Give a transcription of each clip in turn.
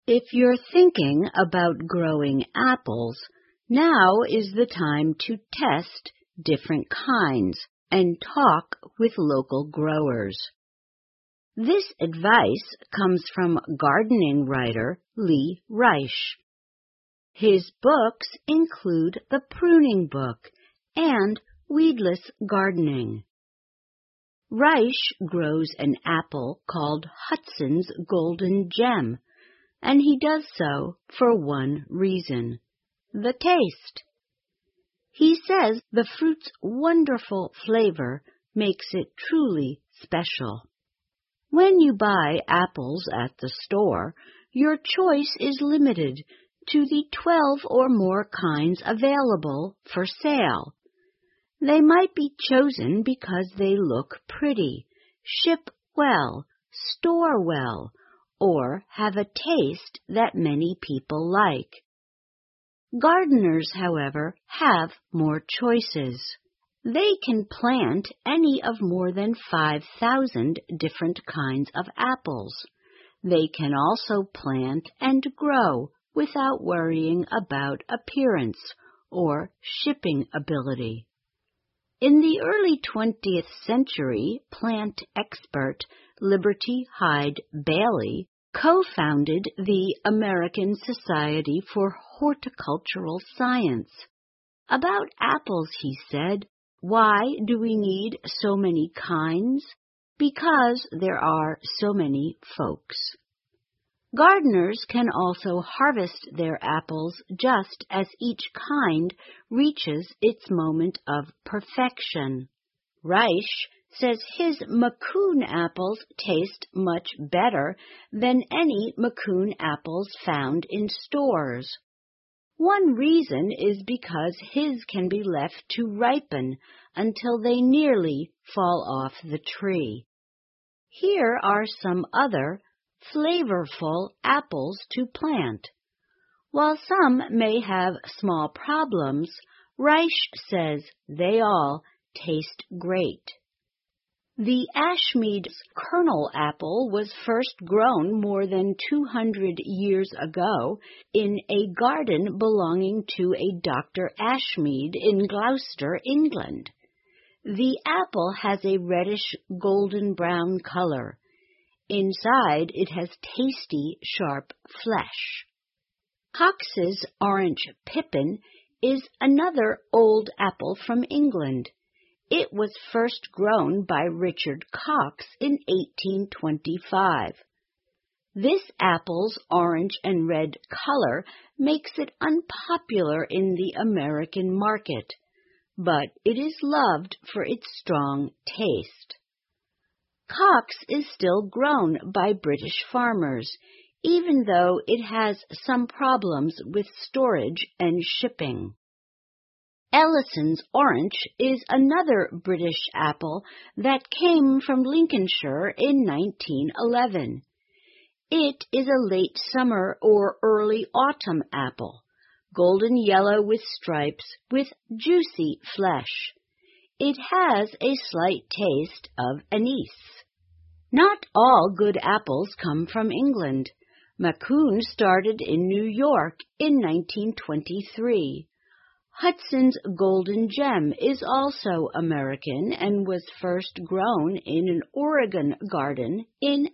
If you're thinking about growing apples, now is the time to test different kinds and talk with local growers. This advice comes from gardening writer Lee Reich. His books include The Pruning Book and Weedless Gardening. Reich grows an apple called Hudson's Golden Gem, and he does so for one reason: the taste. He says the fruit's wonderful flavor makes it truly special. When you buy apples at the store, your choice is limited to the 12 or more kinds available for sale. They might be chosen because they look pretty, ship well, store well, or have a taste that many people like. Gardeners, however, have more choices. They can plant any of more than 5,000 different kinds of apples. They can also plant and grow without worrying about appearance or shipping ability. In the early 20th century, plant expert Liberty Hyde Bailey co-founded the American Society for Horticultural Science. About apples, he said, "Why do we need so many kinds? Because there are so many folks." Gardeners can also harvest their apples just as each kind reaches its moment of perfection. Reich says his Macoun apples taste much better than any Macoun apples found in stores. One reason is because his can be left to ripen until they nearly fall off the tree. Here are some other flavorful apples to plant. While some may have small problems, Reich says they all taste great. The Ashmead's kernel apple was first grown more than 200 years ago in a garden belonging to a Dr. Ashmead in Gloucester, England. The apple has a reddish golden-brown color. Inside, it has tasty, sharp flesh. Cox's Orange Pippin is another old apple from England. It was first grown by Richard Cox in 1825. This apple's orange and red color makes it unpopular in the American market, but it is loved for its strong taste. Cox is still grown by British farmers, even though it has some problems with storage and shipping. Ellison's Orange is another British apple that came from Lincolnshire in 1911. It is a late summer or early autumn apple, golden yellow with stripes, with juicy flesh. It has a slight taste of anise. Not all good apples come from England. Macoun started in New York in 1923. Hudson's Golden Gem is also American and was first grown in an Oregon garden in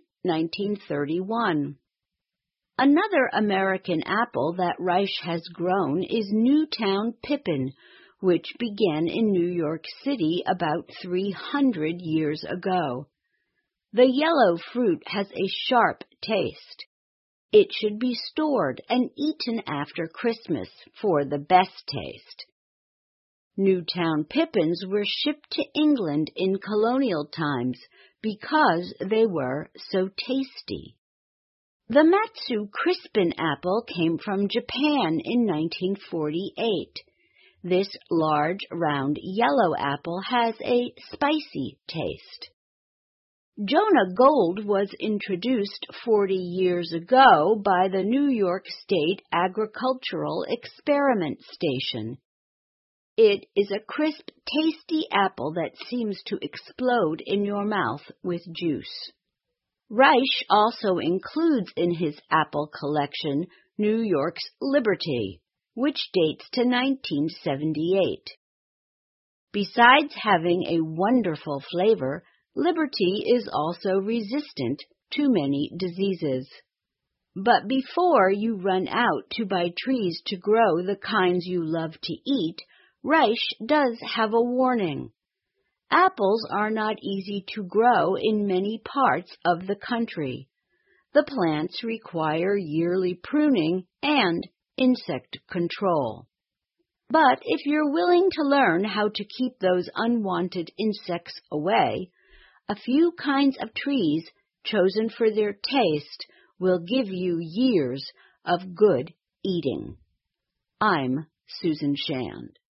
1931. Another American apple that Reich has grown is Newtown Pippin, which began in New York City about 300 years ago. The yellow fruit has a sharp taste. It should be stored and eaten after Christmas for the best taste. Newtown Pippins were shipped to England in colonial times because they were so tasty. The Matsu Crispin apple came from Japan in 1948. This large, round, yellow apple has a spicy taste. Jonah Gold was introduced 40 years ago by the New York State Agricultural Experiment Station. It is a crisp, tasty apple that seems to explode in your mouth with juice. Reich also includes in his apple collection New York's Liberty, which dates to 1978. Besides having a wonderful flavor, Liberty is also resistant to many diseases. But before you run out to buy trees to grow the kinds you love to eat, Reich does have a warning. Apples are not easy to grow in many parts of the country. The plants require yearly pruning and insect control. But if you're willing to learn how to keep those unwanted insects away, a few kinds of trees chosen for their taste will give you years of good eating. I'm Susan Shand.